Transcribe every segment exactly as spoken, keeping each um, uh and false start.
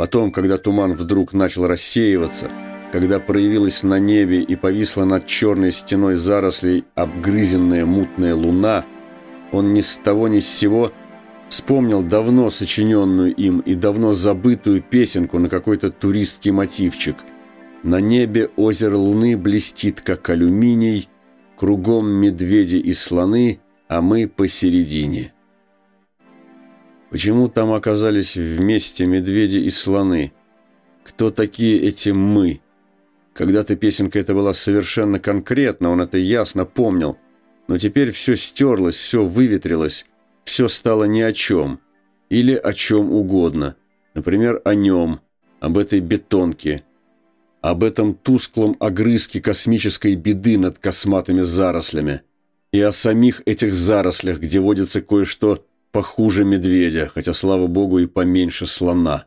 Потом, когда туман вдруг начал рассеиваться, когда проявилась на небе и повисла над черной стеной зарослей обгрызенная мутная луна, он ни с того ни с сего вспомнил давно сочиненную им и давно забытую песенку на какой-то туристский мотивчик. На небе озеро Луны блестит, как алюминий, кругом медведи и слоны, а мы посередине. Почему там оказались вместе медведи и слоны? Кто такие эти «мы»? Когда-то песенка эта была совершенно конкретна, он это ясно помнил. Но теперь все стерлось, все выветрилось, все стало ни о чем. Или о чем угодно. Например, о нем, об этой бетонке, об этом тусклом огрызке космической беды над косматыми зарослями. И о самих этих зарослях, где водится кое-что похуже медведя, хотя, слава богу, и поменьше слона.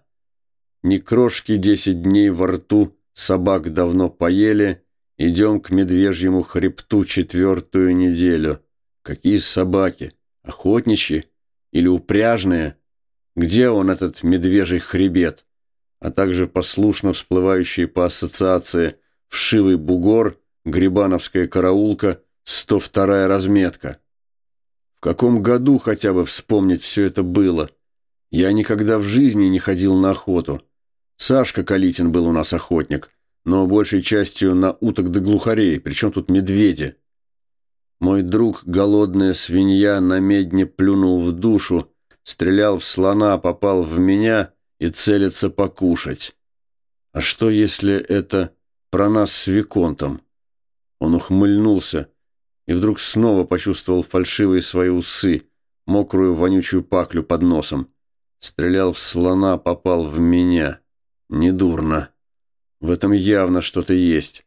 Ни крошки десять дней во рту, собак давно поели, идем к медвежьему хребту четвертую неделю. Какие собаки? Охотничьи? Или упряжные? Где он, этот медвежий хребет? А также послушно всплывающие по ассоциации вшивый бугор, грибановская караулка, сто вторая разметка. В каком году хотя бы вспомнить все это было? Я никогда в жизни не ходил на охоту. Сашка Калитин был у нас охотник, но большей частью на уток да глухарей, причем тут медведи. Мой друг, голодная свинья, на медне плюнул в душу, стрелял в слона, попал в меня и целится покушать. А что, если это про нас с Виконтом? Он ухмыльнулся и вдруг снова почувствовал фальшивые свои усы, мокрую вонючую паклю под носом. Стрелял в слона, попал в меня. Недурно. В этом явно что-то есть.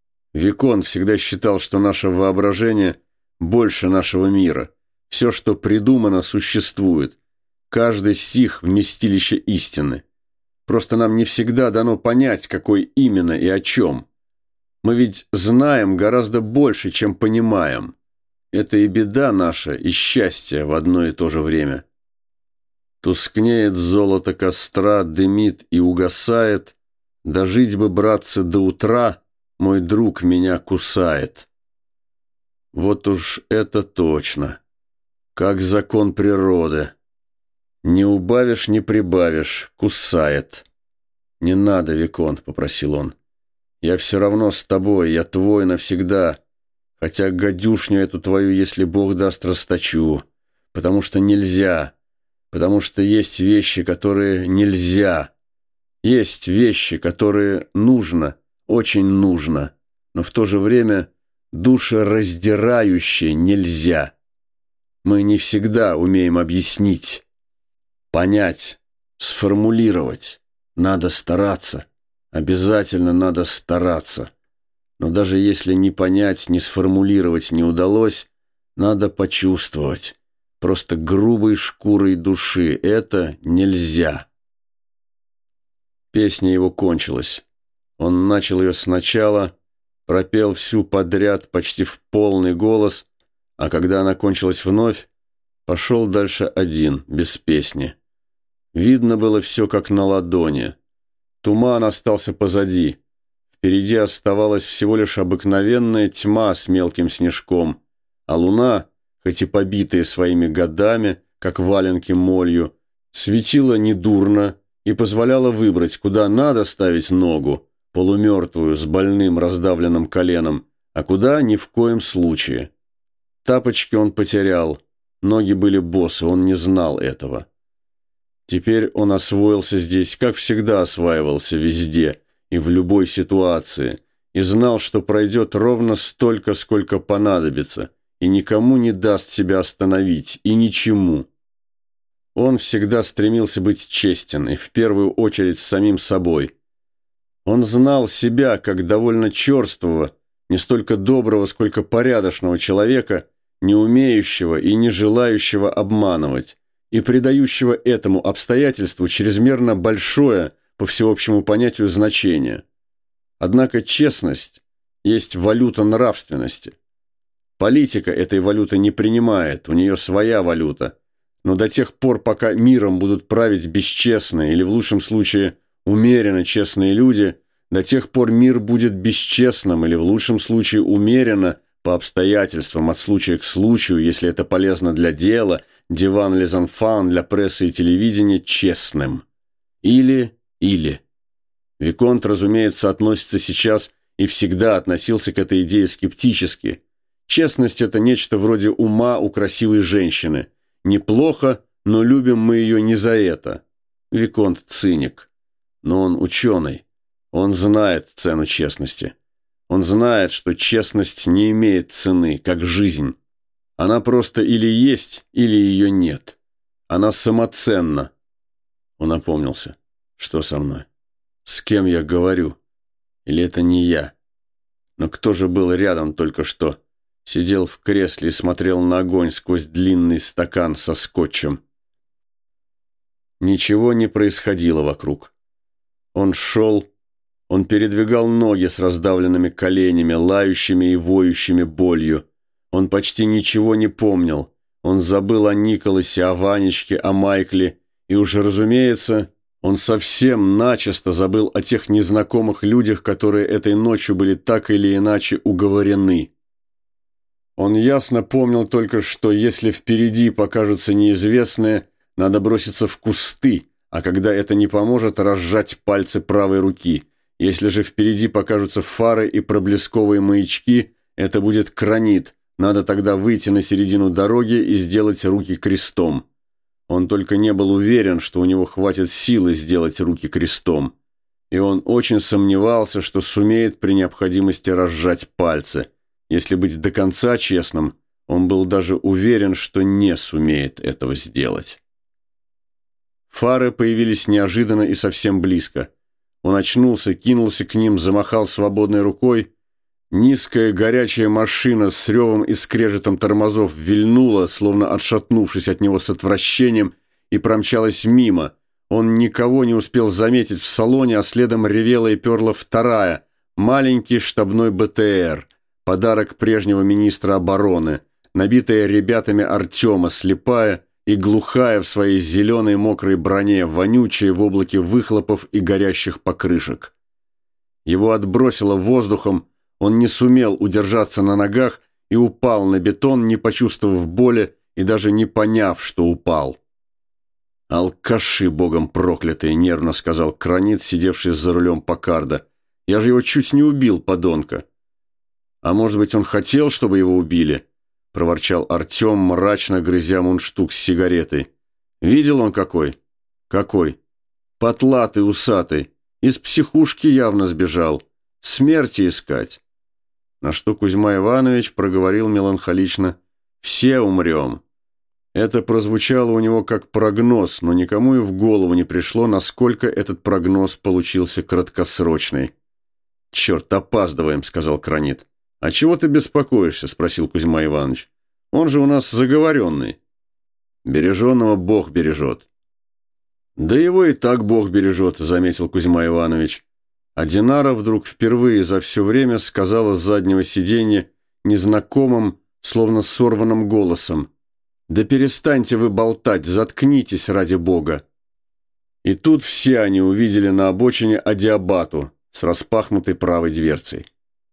Виконт всегда считал, что наше воображение больше нашего мира. Все, что придумано, существует. Каждый стих – вместилище истины. Просто нам не всегда дано понять, какой именно и о чем. Мы ведь знаем гораздо больше, чем понимаем. Это и беда наша, и счастье в одно и то же время. Тускнеет золото костра, дымит и угасает. Дожить бы, братцы, до утра, мой друг меня кусает. Вот уж это точно. Как закон природы. Не убавишь, не прибавишь, кусает. Не надо, Виконт, попросил он. Я все равно с тобой, я твой навсегда. Хотя гадюшню эту твою, если Бог даст, расточу. Потому что нельзя. Потому что есть вещи, которые нельзя. Есть вещи, которые нужно, очень нужно. Но в то же время душераздирающе нельзя. Мы не всегда умеем объяснить, понять, сформулировать. Надо стараться. Обязательно надо стараться. Но даже если не понять, не сформулировать не удалось, надо почувствовать. Просто грубой шкурой души. Это нельзя. Песня его кончилась. Он начал ее сначала, пропел всю подряд почти в полный голос, а когда она кончилась вновь, пошел дальше один, без песни. Видно было все как на ладони. Туман остался позади. Впереди оставалась всего лишь обыкновенная тьма с мелким снежком, а луна, хоть и побитая своими годами, как валенки молью, светила недурно и позволяла выбрать, куда надо ставить ногу, полумертвую, с больным раздавленным коленом, а куда ни в коем случае. Тапочки он потерял, ноги были босы, он не знал этого. Теперь он освоился здесь, как всегда осваивался везде и в любой ситуации, и знал, что пройдет ровно столько, сколько понадобится, и никому не даст себя остановить, и ничему. Он всегда стремился быть честен, и в первую очередь с самим собой. Он знал себя как довольно черствого, не столько доброго, сколько порядочного человека, не умеющего и не желающего обманывать, и придающего этому обстоятельству чрезмерно большое, по всеобщему понятию, значение. Однако честность есть валюта нравственности. Политика этой валюты не принимает, у нее своя валюта, но до тех пор, пока миром будут править бесчестные или, в лучшем случае, умеренно честные люди, до тех пор мир будет бесчестным или в лучшем случае умеренно, по обстоятельствам, от случая к случаю, если это полезно для дела, диван les enfants для прессы и телевидения, честным. Или, или. Виконт, разумеется, относится сейчас и всегда относился к этой идее скептически. Честность – это нечто вроде ума у красивой женщины. Неплохо, но любим мы ее не за это. Виконт – циник. Но он ученый. Он знает цену честности. Он знает, что честность не имеет цены, как жизнь. Она просто или есть, или ее нет. Она самоценна. Он опомнился. Что со мной? С кем я говорю? Или это не я? Но кто же был рядом только что? Сидел в кресле и смотрел на огонь сквозь длинный стакан со скотчем. Ничего не происходило вокруг. Он шел, он передвигал ноги с раздавленными коленями, лающими и воющими болью. Он почти ничего не помнил. Он забыл о Николасе, о Ванечке, о Майкле. И уже, разумеется, он совсем начисто забыл о тех незнакомых людях, которые этой ночью были так или иначе уговорены. Он ясно помнил только, что если впереди покажется неизвестное, надо броситься в кусты, а когда это не поможет, разжать пальцы правой руки. Если же впереди покажутся фары и проблесковые маячки, это будет кранит. Надо тогда выйти на середину дороги и сделать руки крестом. Он только не был уверен, что у него хватит силы сделать руки крестом. И он очень сомневался, что сумеет при необходимости разжать пальцы. Если быть до конца честным, он был даже уверен, что не сумеет этого сделать. Фары появились неожиданно и совсем близко. Он очнулся, кинулся к ним, замахал свободной рукой. Низкая горячая машина с ревом и скрежетом тормозов вильнула, словно отшатнувшись от него с отвращением, и промчалась мимо. Он никого не успел заметить в салоне, а следом ревела и перла вторая, маленький штабной БТР, подарок прежнего министра обороны, набитая ребятами Артема, слепая и глухая в своей зеленой мокрой броне, вонючая в облаке выхлопов и горящих покрышек. Его отбросило воздухом, он не сумел удержаться на ногах и упал на бетон, не почувствовав боли и даже не поняв, что упал. «Алкаши, богом проклятые!» — нервно сказал Кранит, сидевший за рулем Паккарда. «Я же его чуть не убил, подонка!» «А может быть, он хотел, чтобы его убили?» — проворчал Артем, мрачно грызя мундштук с сигаретой. «Видел он какой?» «Какой?» «Потлатый, усатый. Из психушки явно сбежал. Смерти искать». На что Кузьма Иванович проговорил меланхолично: «Все умрем». Это прозвучало у него как прогноз, но никому и в голову не пришло, насколько этот прогноз получился краткосрочный. «Черт, опаздываем», — сказал Кранит. «А чего ты беспокоишься?» — спросил Кузьма Иванович. «Он же у нас заговоренный». «Береженного Бог бережет». «Да его и так Бог бережет», — заметил Кузьма Иванович. А Динара вдруг впервые за все время сказала с заднего сиденья незнакомым, словно сорванным голосом: «Да перестаньте вы болтать, заткнитесь ради Бога». И тут все они увидели на обочине Адиабату с распахнутой правой дверцей.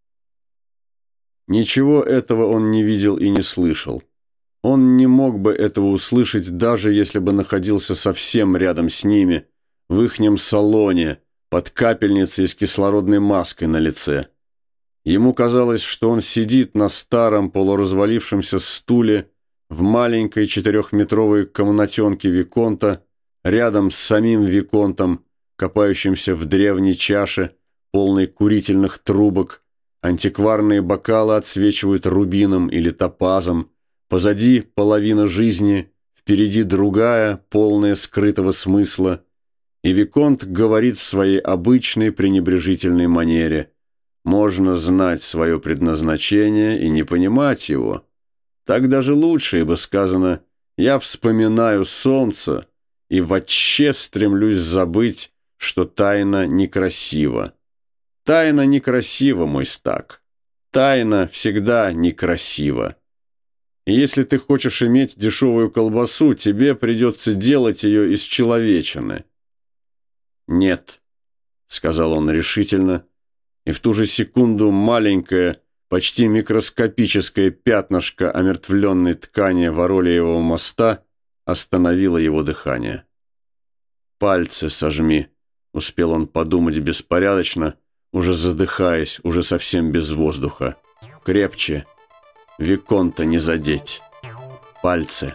Ничего этого он не видел и не слышал. Он не мог бы этого услышать, даже если бы находился совсем рядом с ними, в ихнем салоне, под капельницей с кислородной маской на лице. Ему казалось, что он сидит на старом полуразвалившемся стуле в маленькой четырехметровой комнатенке Виконта, рядом с самим Виконтом, копающимся в древней чаше, полной курительных трубок. Антикварные бокалы отсвечивают рубином или топазом. Позади половина жизни, впереди другая, полная скрытого смысла. И Виконт говорит в своей обычной пренебрежительной манере: можно знать свое предназначение и не понимать его. Так даже лучше, ибо сказано: я вспоминаю солнце и вотще стремлюсь забыть, что тайна некрасива. Тайна некрасива, мой стак. Тайна всегда некрасива. И если ты хочешь иметь дешевую колбасу, тебе придется делать ее из человечины. Нет, сказал он решительно, и в ту же секунду маленькое, почти микроскопическое пятнышко омертвленной ткани Воролиевого моста остановило его дыхание. «Пальцы сожми», — успел он подумать беспорядочно, уже задыхаясь, уже совсем без воздуха. «Крепче. Виконта не задеть. Пальцы».